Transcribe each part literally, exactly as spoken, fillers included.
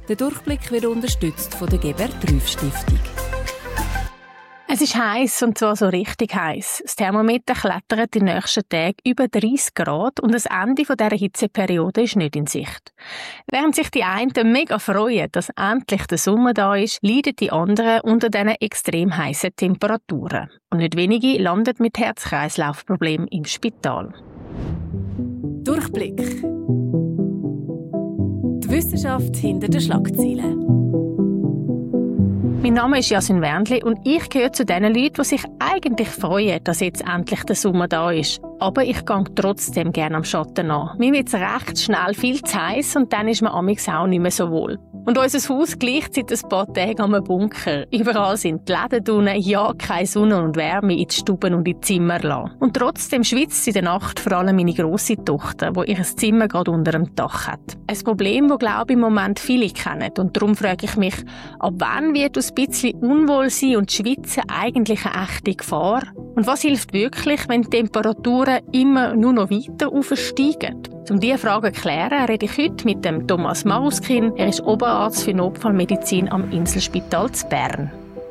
Der Durchblick wird unterstützt von der Geber-Trüff-Stiftung. Es ist heiß und zwar so richtig heiß. Das Thermometer klettert in den nächsten Tagen über dreißig Grad und das Ende dieser Hitzeperiode ist nicht in Sicht. Während sich die einen mega freuen, dass endlich der Sommer da ist, leiden die anderen unter diesen extrem heißen Temperaturen. Und nicht wenige landen mit Herz-Kreislauf-Problemen im Spital. Durchblick. Die Wissenschaft hinter den Schlagzeilen. Mein Name ist Jasmin Wernli und ich gehöre zu den Leuten, die sich eigentlich freuen, dass jetzt endlich der Sommer da ist. Aber ich gehe trotzdem gerne am Schatten an. Mir wird es recht schnell viel zu heiß und dann ist man amigs auch nicht mehr so wohl. Und unser Haus gleicht seit ein paar Tagen an einem Bunker. Überall sind die Läden drinnen, ja, keine Sonne und Wärme in die Stuben und in die Zimmer lassen. Und trotzdem schwitzt in der Nacht vor allem meine grosse Tochter, die ihr Zimmer gerade unter dem Dach hat. Ein Problem, das, glaube ich, im Moment viele kennen. Und darum frage ich mich, ab wann wird das ein bisschen Unwohlsein und Schwitzen eigentlich eine echte Gefahr? Und was hilft wirklich, wenn die Temperaturen immer nur noch weiter aufsteigen? Um diese Frage zu klären, rede ich heute mit dem Thomas Maruskin. Er ist Oberarzt für Notfallmedizin am Inselspital zu Bern.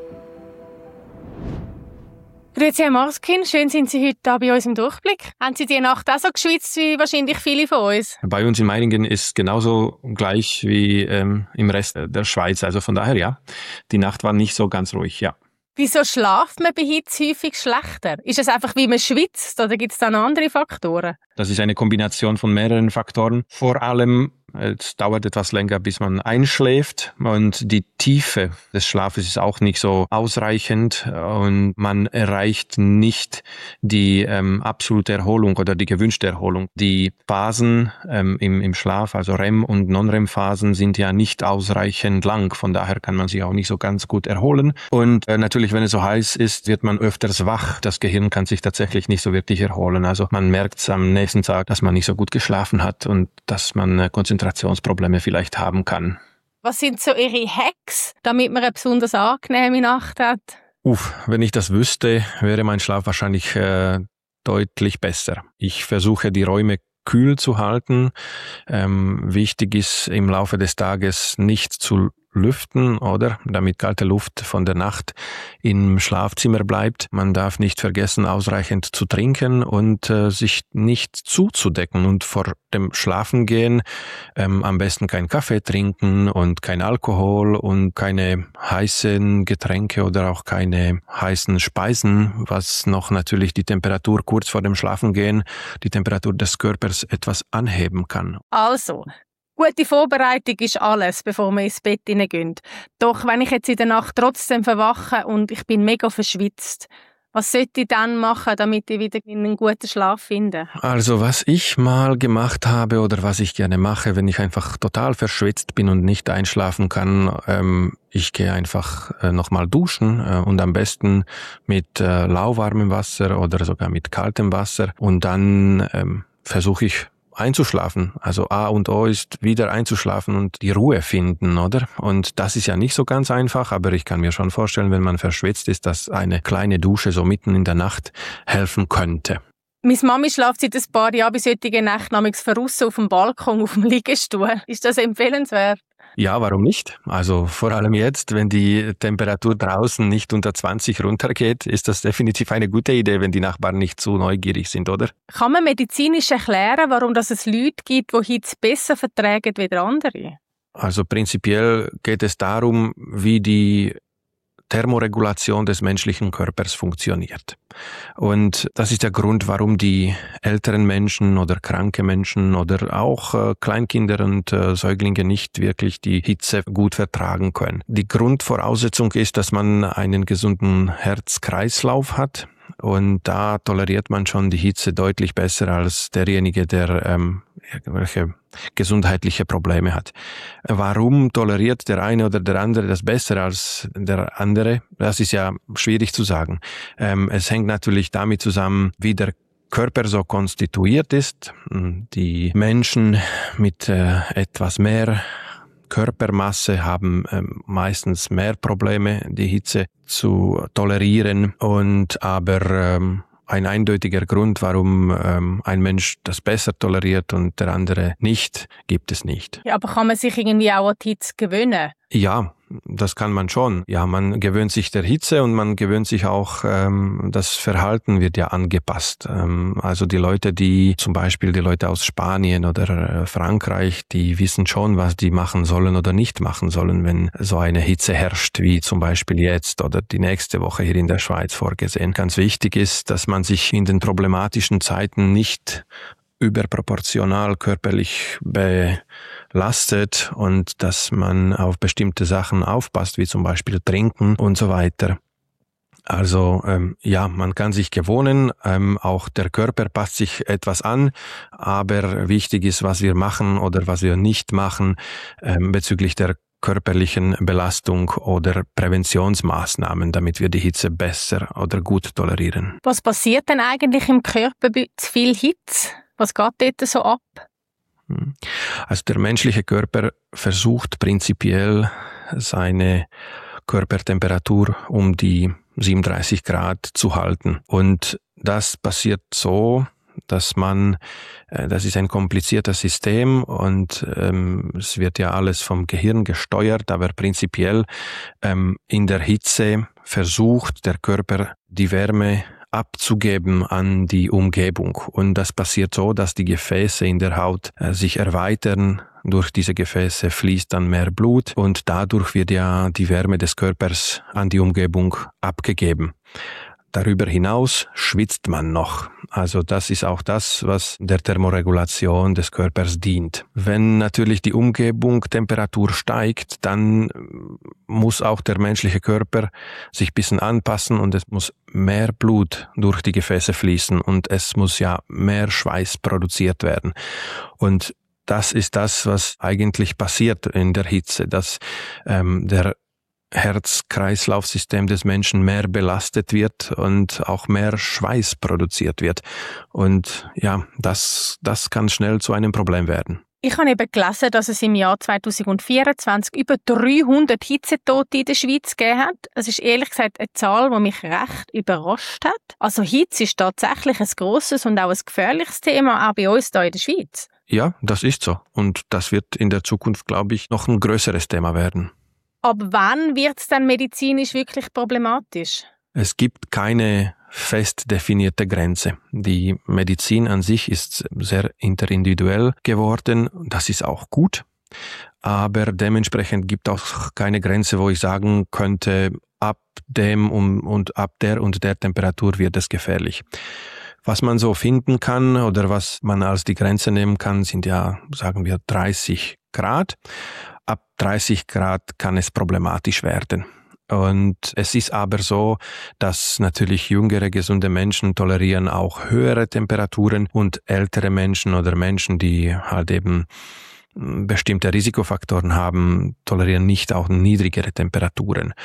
Grüezi, Herr Maruskin. Schön sind Sie heute da bei uns im Durchblick. Haben Sie die Nacht auch so geschwitzt wie wahrscheinlich viele von uns? Bei uns in Meiningen ist es genauso gleich wie ähm, im Rest der Schweiz. Also von daher, ja, die Nacht war nicht so ganz ruhig, ja. Wieso schlaft man bei Hitze häufig schlechter? Ist es einfach, wie man schwitzt oder gibt es da noch andere Faktoren? Das ist eine Kombination von mehreren Faktoren. Vor allem, es dauert etwas länger, bis man einschläft und die Tiefe des Schlafes ist auch nicht so ausreichend und man erreicht nicht die ähm, absolute Erholung oder die gewünschte Erholung. Die Phasen ähm, im, im Schlaf, also R E M- und Non-R E M-Phasen, sind ja nicht ausreichend lang. Von daher kann man sich auch nicht so ganz gut erholen. Und äh, natürlich, wenn es so heiß ist, wird man öfters wach. Das Gehirn kann sich tatsächlich nicht so wirklich erholen. Also man merkt es am nächsten Tag, dass man nicht so gut geschlafen hat und dass man äh, Konzentrationsprobleme vielleicht haben kann. Was sind so Ihre Hacks, damit man eine besonders angenehme Nacht hat? Uff, wenn ich das wüsste, wäre mein Schlaf wahrscheinlich äh, deutlich besser. Ich versuche, die Räume kühl zu halten. Ähm, wichtig ist im Laufe des Tages nicht zu lüften, oder? Damit kalte Luft von der Nacht im Schlafzimmer bleibt. Man darf nicht vergessen, ausreichend zu trinken und äh, sich nicht zuzudecken und vor dem Schlafengehen ähm, am besten keinen Kaffee trinken und kein Alkohol und keine heißen Getränke oder auch keine heißen Speisen, was noch natürlich die Temperatur kurz vor dem Schlafengehen, die Temperatur des Körpers etwas anheben kann. Also, gute Vorbereitung ist alles, bevor wir ins Bett hineingehen. Doch wenn ich jetzt in der Nacht trotzdem verwache und ich bin mega verschwitzt, was sollte ich dann machen, damit ich wieder einen guten Schlaf finde? Also was ich mal gemacht habe oder was ich gerne mache, wenn ich einfach total verschwitzt bin und nicht einschlafen kann, ähm, ich gehe einfach äh, nochmal duschen äh, und am besten mit äh, lauwarmem Wasser oder sogar mit kaltem Wasser und dann ähm, versuche ich einzuschlafen. Also A und O ist wieder einzuschlafen und die Ruhe finden, oder? Und das ist ja nicht so ganz einfach, aber ich kann mir schon vorstellen, wenn man verschwitzt ist, dass eine kleine Dusche so mitten in der Nacht helfen könnte. Meine Mami schläft seit ein paar Jahren bei solchen Nächten namens draussen auf dem Balkon, auf dem Liegestuhl. Ist das empfehlenswert? Ja, warum nicht? Also vor allem jetzt, wenn die Temperatur draußen nicht unter zwanzig runtergeht, ist das definitiv eine gute Idee, wenn die Nachbarn nicht zu neugierig sind, oder? Kann man medizinisch erklären, warum es Leute gibt, die Hitze besser vertragen als andere? Also prinzipiell geht es darum, wie die Thermoregulation des menschlichen Körpers funktioniert. Und das ist der Grund, warum die älteren Menschen oder kranke Menschen oder auch äh, Kleinkinder und äh, Säuglinge nicht wirklich die Hitze gut vertragen können. Die Grundvoraussetzung ist, dass man einen gesunden Herz-Kreislauf hat. Und da toleriert man schon die Hitze deutlich besser als derjenige, der ähm, irgendwelche gesundheitliche Probleme hat. Warum toleriert der eine oder der andere das besser als der andere? Das ist ja schwierig zu sagen. Ähm, es hängt natürlich damit zusammen, wie der Körper so konstituiert ist. Die Menschen mit äh, etwas mehr Körpermasse haben ähm, meistens mehr Probleme, die Hitze zu tolerieren. Und aber ähm, ein eindeutiger Grund, warum ähm, ein Mensch das besser toleriert und der andere nicht, gibt es nicht. Ja, aber kann man sich irgendwie auch an die Hitze gewöhnen? Ja, das kann man schon. Ja, man gewöhnt sich der Hitze und man gewöhnt sich auch, ähm, das Verhalten wird ja angepasst. Ähm, also die Leute, die zum Beispiel die Leute aus Spanien oder äh, Frankreich, die wissen schon, was die machen sollen oder nicht machen sollen, wenn so eine Hitze herrscht, wie zum Beispiel jetzt oder die nächste Woche hier in der Schweiz vorgesehen. Ganz wichtig ist, dass man sich in den problematischen Zeiten nicht überproportional körperlich belastet und dass man auf bestimmte Sachen aufpasst, wie zum Beispiel Trinken und so weiter. Also ähm, ja, man kann sich gewöhnen, ähm, auch der Körper passt sich etwas an, aber wichtig ist, was wir machen oder was wir nicht machen ähm, bezüglich der körperlichen Belastung oder Präventionsmaßnahmen, damit wir die Hitze besser oder gut tolerieren. Was passiert denn eigentlich im Körper bei zu viel Hitze? Was geht dort so ab? Also der menschliche Körper versucht prinzipiell seine Körpertemperatur um die siebenunddreißig Grad zu halten. Und das passiert so, dass man, das ist ein kompliziertes System und ähm, es wird ja alles vom Gehirn gesteuert, aber prinzipiell ähm, in der Hitze versucht der Körper die Wärme abzugeben an die Umgebung. Und das passiert so, dass die Gefäße in der Haut äh, sich erweitern. Durch diese Gefäße fließt dann mehr Blut und dadurch wird ja die Wärme des Körpers an die Umgebung abgegeben. Darüber hinaus schwitzt man noch. Also das ist auch das, was der Thermoregulation des Körpers dient. Wenn natürlich die Umgebungstemperatur steigt, dann muss auch der menschliche Körper sich ein bisschen anpassen und es muss mehr Blut durch die Gefäße fließen und es muss ja mehr Schweiß produziert werden. Und das ist das, was eigentlich passiert in der Hitze, dass ähm, der Herz-Kreislauf-System des Menschen mehr belastet wird und auch mehr Schweiß produziert wird. Und ja, das, das kann schnell zu einem Problem werden. Ich habe eben gelesen, dass es im Jahr zweitausendvierundzwanzig über dreihundert Hitzetote in der Schweiz gegeben hat. Es ist ehrlich gesagt eine Zahl, die mich recht überrascht hat. Also Hitze ist tatsächlich ein grosses und auch ein gefährliches Thema, auch bei uns hier in der Schweiz. Ja, das ist so. Und das wird in der Zukunft, glaube ich, noch ein größeres Thema werden. Ab wann wird es dann medizinisch wirklich problematisch? Es gibt keine fest definierte Grenze. Die Medizin an sich ist sehr interindividuell geworden. Das ist auch gut. Aber dementsprechend gibt es auch keine Grenze, wo ich sagen könnte, ab dem und ab der und der Temperatur wird es gefährlich. Was man so finden kann oder was man als die Grenze nehmen kann, sind ja, sagen wir, dreißig Grad. Ab dreißig Grad kann es problematisch werden. Und es ist aber so, dass natürlich jüngere, gesunde Menschen tolerieren auch höhere Temperaturen und ältere Menschen oder Menschen, die halt eben bestimmte Risikofaktoren haben, tolerieren nicht auch niedrigere Temperaturen.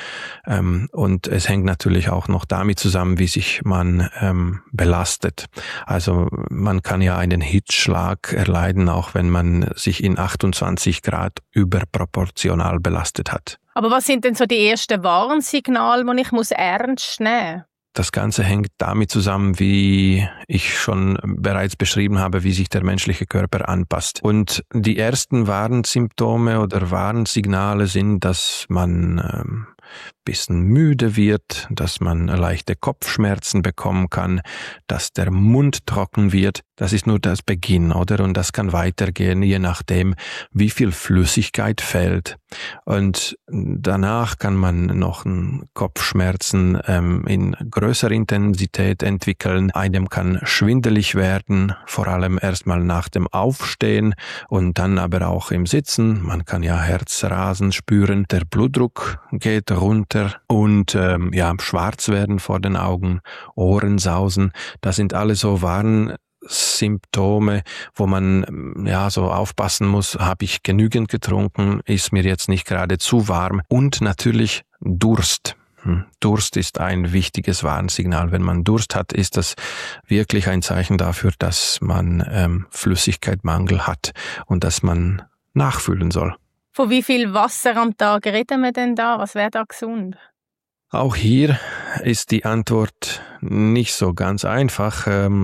Und es hängt natürlich auch noch damit zusammen, wie sich man ähm, belastet. Also man kann ja einen Hitzschlag erleiden, auch wenn man sich in achtundzwanzig Grad überproportional belastet hat. Aber was sind denn so die ersten Warnsignale, die ich muss ernst nehmen muss? Das Ganze hängt damit zusammen, wie ich schon bereits beschrieben habe, wie sich der menschliche Körper anpasst. Und die ersten Warnsymptome oder Warnsignale sind, dass man ähm, bisschen müde wird, dass man leichte Kopfschmerzen bekommen kann, dass der Mund trocken wird. Das ist nur das Beginn, oder? Und das kann weitergehen, je nachdem, wie viel Flüssigkeit fällt. Und danach kann man noch Kopfschmerzen ähm, in größerer Intensität entwickeln. Einem kann schwindelig werden, vor allem erstmal nach dem Aufstehen und dann aber auch im Sitzen. Man kann ja Herzrasen spüren, der Blutdruck geht runter und ähm, ja, schwarz werden vor den Augen, Ohrensausen. Das sind alle so Warnsymptome, wo man ja so aufpassen muss, habe ich genügend getrunken, ist mir jetzt nicht gerade zu warm und natürlich Durst. Durst ist ein wichtiges Warnsignal. Wenn man Durst hat, ist das wirklich ein Zeichen dafür, dass man ähm, Flüssigkeitsmangel hat und dass man nachfüllen soll. Von wie viel Wasser am Tag reden wir denn da? Was wäre da gesund? Auch hier ist die Antwort nicht so ganz einfach.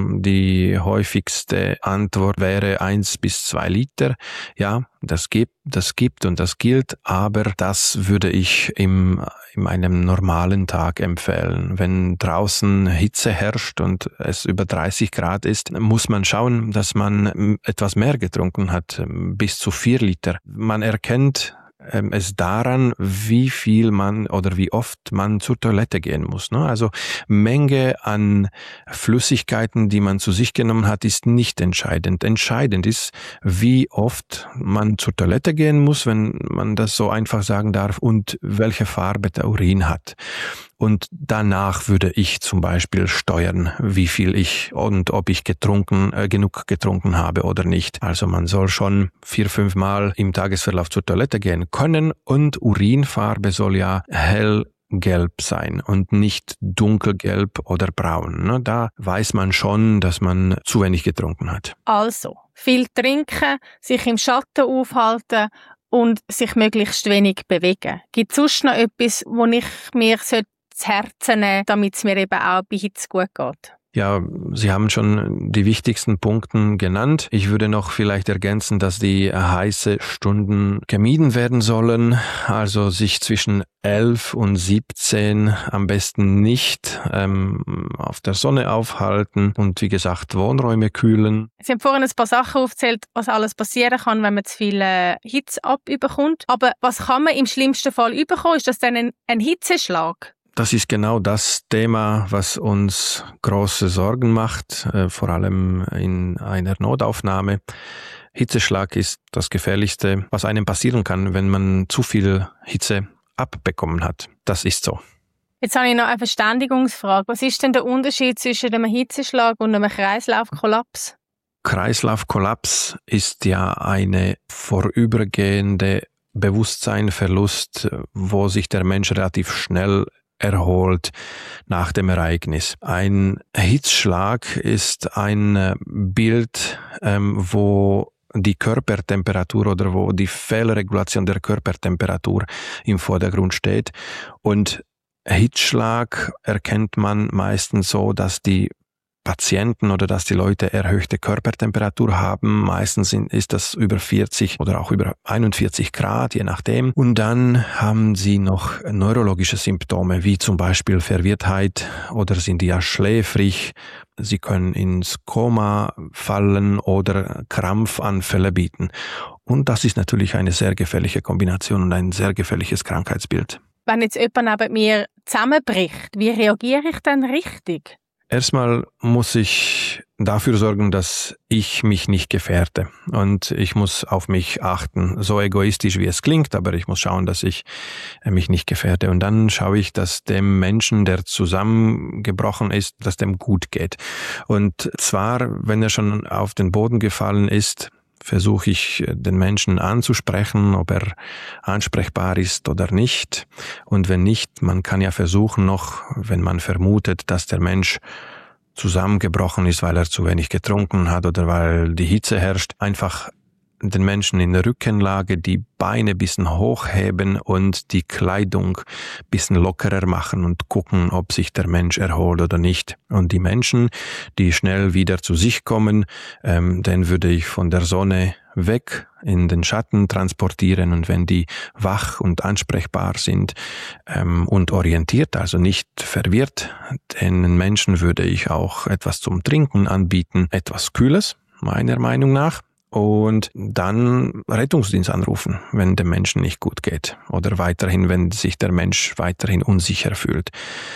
Die häufigste Antwort wäre eins bis zwei Liter. Ja, das gibt, das gibt und das gilt, aber das würde ich im, in einem normalen Tag empfehlen. Wenn draußen Hitze herrscht und es über dreißig Grad ist, muss man schauen, dass man etwas mehr getrunken hat, bis zu vier Liter. Man erkennt es daran, wie viel man oder wie oft man zur Toilette gehen muss. Also Menge an Flüssigkeiten, die man zu sich genommen hat, ist nicht entscheidend. Entscheidend ist, wie oft man zur Toilette gehen muss, wenn man das so einfach sagen darf, und welche Farbe der Urin hat. Und danach würde ich zum Beispiel steuern, wie viel ich und ob ich getrunken, äh, genug getrunken habe oder nicht. Also man soll schon vier, fünf Mal im Tagesverlauf zur Toilette gehen können, und Urinfarbe soll ja hellgelb sein und nicht dunkelgelb oder braun. Da weiß man schon, dass man zu wenig getrunken hat. Also, viel trinken, sich im Schatten aufhalten und sich möglichst wenig bewegen. Gibt es sonst noch etwas, wo ich mir zu Herzen nehmen sollte, damit es mir eben auch bei Hitze gut geht? Ja, Sie haben schon die wichtigsten Punkte genannt. Ich würde noch vielleicht ergänzen, dass die heiße Stunden gemieden werden sollen. Also sich zwischen elf und siebzehn am besten nicht ähm, auf der Sonne aufhalten und wie gesagt Wohnräume kühlen. Sie haben vorhin ein paar Sachen aufgezählt, was alles passieren kann, wenn man zu viel äh, Hitze abüberkommt. Aber was kann man im schlimmsten Fall überkommen? Ist das dann ein, ein Hitzeschlag? Das ist genau das Thema, was uns große Sorgen macht, äh, vor allem in einer Notaufnahme. Hitzeschlag ist das Gefährlichste, was einem passieren kann, wenn man zu viel Hitze abbekommen hat. Das ist so. Jetzt habe ich noch eine Verständigungsfrage. Was ist denn der Unterschied zwischen einem Hitzeschlag und einem Kreislaufkollaps? Kreislaufkollaps ist ja eine vorübergehende Bewusstseinverlust, wo sich der Mensch relativ schnell erholt nach dem Ereignis. Ein Hitzschlag ist ein Bild, ähm, wo die Körpertemperatur oder wo die Fehlregulation der Körpertemperatur im Vordergrund steht. Und Hitzschlag erkennt man meistens so, dass die Patienten oder dass die Leute erhöhte Körpertemperatur haben. Meistens ist das über vierzig oder auch über einundvierzig Grad, je nachdem. Und dann haben sie noch neurologische Symptome, wie zum Beispiel Verwirrtheit, oder sind ja schläfrig. Sie können ins Koma fallen oder Krampfanfälle bieten. Und das ist natürlich eine sehr gefährliche Kombination und ein sehr gefährliches Krankheitsbild. Wenn jetzt jemand neben mir zusammenbricht, wie reagiere ich dann richtig? Erstmal muss ich dafür sorgen, dass ich mich nicht gefährde, und ich muss auf mich achten. So egoistisch wie es klingt, aber ich muss schauen, dass ich mich nicht gefährde. Und dann schaue ich, dass dem Menschen, der zusammengebrochen ist, dass dem gut geht. Und zwar, wenn er schon auf den Boden gefallen ist, versuche ich, den Menschen anzusprechen, ob er ansprechbar ist oder nicht. Und wenn nicht, man kann ja versuchen noch, wenn man vermutet, dass der Mensch zusammengebrochen ist, weil er zu wenig getrunken hat oder weil die Hitze herrscht, einfach den Menschen in der Rückenlage die Beine ein bisschen hochheben und die Kleidung ein bisschen lockerer machen und gucken, ob sich der Mensch erholt oder nicht. Und die Menschen, die schnell wieder zu sich kommen, ähm, den würde ich von der Sonne weg in den Schatten transportieren, und wenn die wach und ansprechbar sind ähm, und orientiert, also nicht verwirrt, den Menschen würde ich auch etwas zum Trinken anbieten, etwas Kühles, meiner Meinung nach. Und dann Rettungsdienst anrufen, wenn dem Menschen nicht gut geht. Oder weiterhin, wenn sich der Mensch weiterhin unsicher fühlt.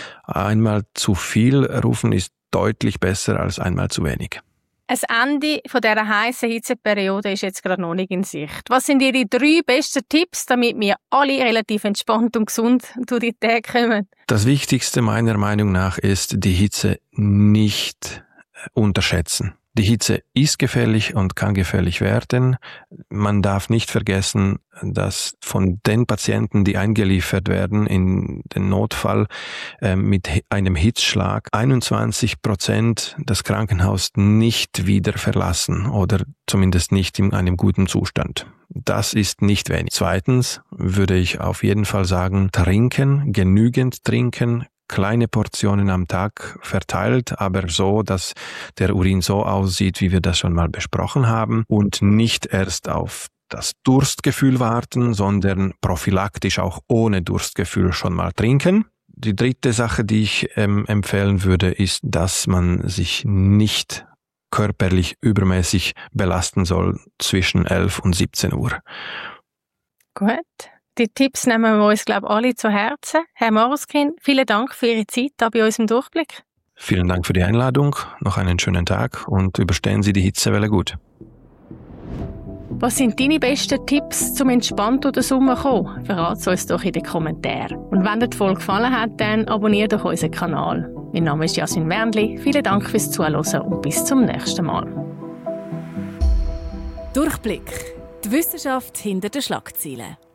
Einmal zu viel rufen ist deutlich besser als einmal zu wenig. Ein Ende von dieser heissen Hitzeperiode ist jetzt gerade noch nicht in Sicht. Was sind Ihre drei besten Tipps, damit wir alle relativ entspannt und gesund durch die Tage kommen? Das Wichtigste meiner Meinung nach ist, die Hitze nicht unterschätzen. Die Hitze ist gefährlich und kann gefährlich werden. Man darf nicht vergessen, dass von den Patienten, die eingeliefert werden in den Notfall äh, mit einem Hitzschlag, einundzwanzig Prozent das Krankenhaus nicht wieder verlassen oder zumindest nicht in einem guten Zustand. Das ist nicht wenig. Zweitens würde ich auf jeden Fall sagen, trinken, genügend trinken, kleine Portionen am Tag verteilt, aber so, dass der Urin so aussieht, wie wir das schon mal besprochen haben, und nicht erst auf das Durstgefühl warten, sondern prophylaktisch auch ohne Durstgefühl schon mal trinken. Die dritte Sache, die ich ähm, empfehlen würde, ist, dass man sich nicht körperlich übermäßig belasten soll zwischen elf und siebzehn Uhr. Gut. Die Tipps nehmen wir uns, glaube ich, alle zu Herzen. Herr Moroskin, vielen Dank für Ihre Zeit hier bei uns im Durchblick. Vielen Dank für die Einladung, noch einen schönen Tag und überstehen Sie die Hitzewelle gut. Was sind deine besten Tipps, zum entspannt durch den Sommer zu kommen? Verrat es uns doch in den Kommentaren. Und wenn dir die Folge gefallen hat, dann abonniere doch unseren Kanal. Mein Name ist Jasmin Wernli. Vielen Dank fürs Zuhören und bis zum nächsten Mal. Durchblick. Die Wissenschaft hinter den Schlagzeilen.